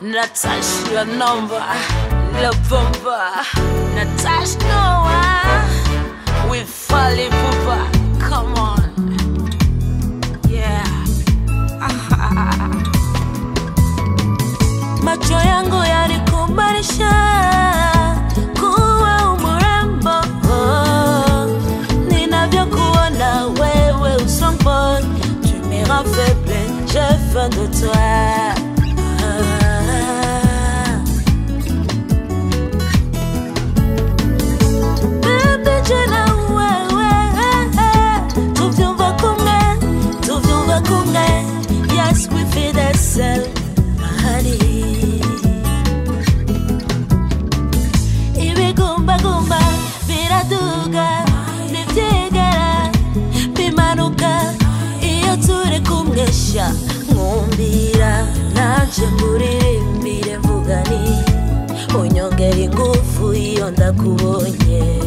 Natasha your number, le bomba. Natasha Noah, we falling papa. Come on, yeah. Macho yangu yalikubanisha kuwa umurembo, ninavyokuona wewe usongo, tu me rends faible, j'ai faim de toi. Yes, we feel the same, honey. Ibi gumba gumba, biraduga, nibyegera, bimanuka, iyo turi kumwesha, nkumbira, nanje muririmbire mvuga ni, unyongera ingufu iyo ndakubonye.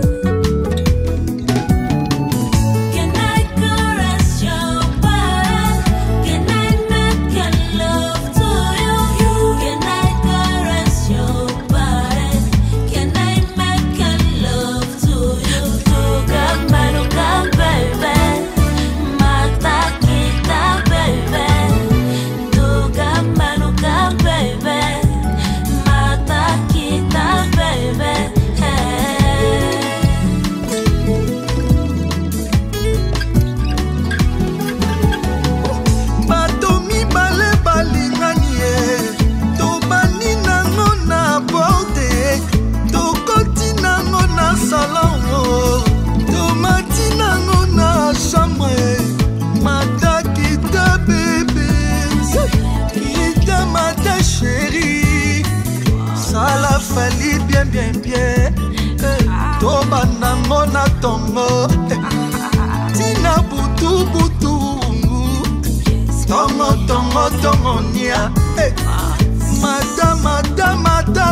Fali bien bien bien Toba nango na tongo Tina butu butu Tongo tongo tongo nia Mata mata mata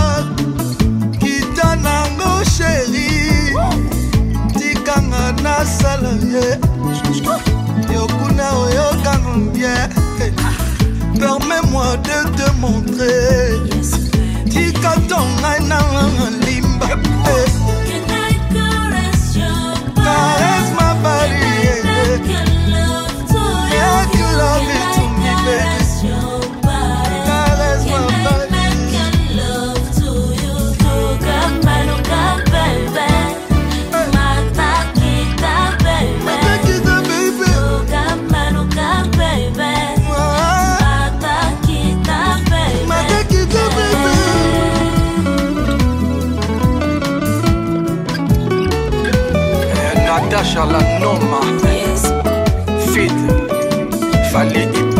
Kita nango chéri Tikanga na salaye Yokuna oyokango bien Permets-moi de te montrer Tika tonga na limba. Can I caress your body? Caress my body. Can I make love to you? Make love it to me, baby. Caress your body. Caress my body. Can I make love to you? Tuga manuka, baby. Mata kita, baby. Mata kita, baby. Tuga manuka, baby. Mata kita, baby. Mata kita, baby. Natasha la Noma, Yes. Fit, Fali